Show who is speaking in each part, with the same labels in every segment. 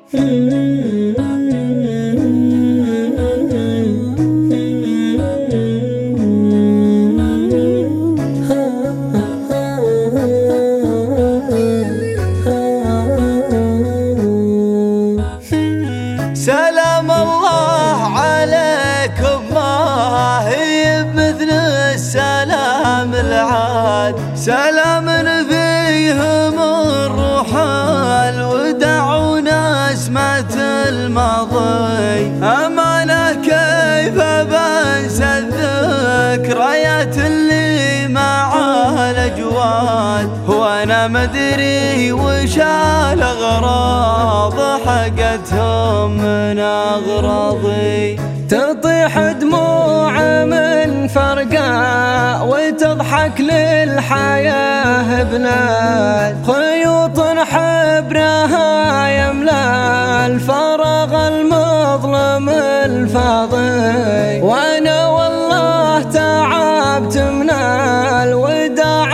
Speaker 1: سلام الله عليكم ما هي بمثل السلام العاد، سلام فيه من روح الوداع ونسمة الماضي. أمانة كيف بنسى الذكريات اللي مع الأجواد، وأنا مدري وش الأغراض حقتهم من أغراضي.
Speaker 2: تطيح دموع من فرقة وتضحك للحياة بلاد، خيوط حبرها يملأ الفراغ المظلم الفاضي. وأنا والله تعبت من الوداع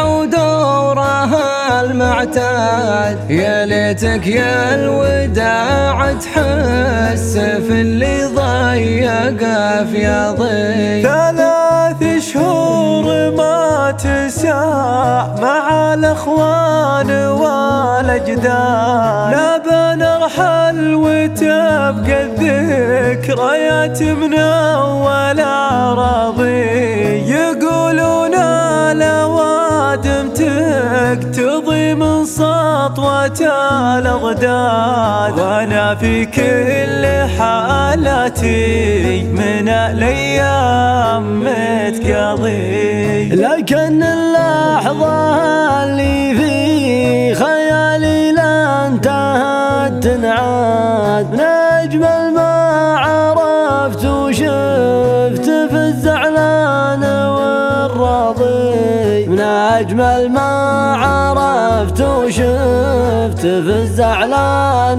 Speaker 2: ودورها المعتاد، يا ليتك يا الوداع تحس في اللي ضيق في ضي.
Speaker 1: 3 شهور ما تساع مع الأخوان والأجداد، لا بنرحل وتبقى الذكريات من أول أراضي. يقولون الأوادم تقتضي من سطوة الأغداد، وأنا في كل حالاتي من الأيام متقضي. لكن اللحظة اللي في خيالي لا انتهت تنعاد، من أجمل ما عرفت وشفت في الزعلان والراضي. من أجمل ما عرفت وشفت في الزعلان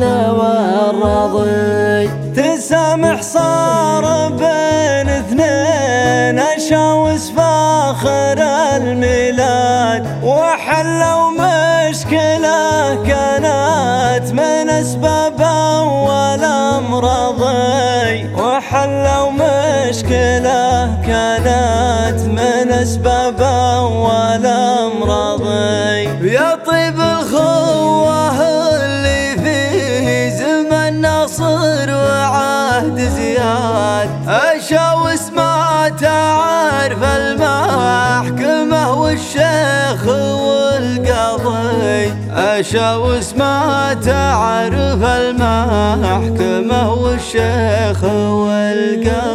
Speaker 1: والراضي. تسامح صار بين اثنين أشاوس فاخر الميلاد، وحلوا مشكلة كانت من أسباب أول أمراضي. وحلوا مشكلة كانت من أسباب أول أمراضي. يا طيب الخوة اللي في زمن ناصر وعهد زياد، أشاوس ما تعرف المحكمة والشيخ والقاضي. أشاوس ما تعرف المحكمة والشيخ والقاضي.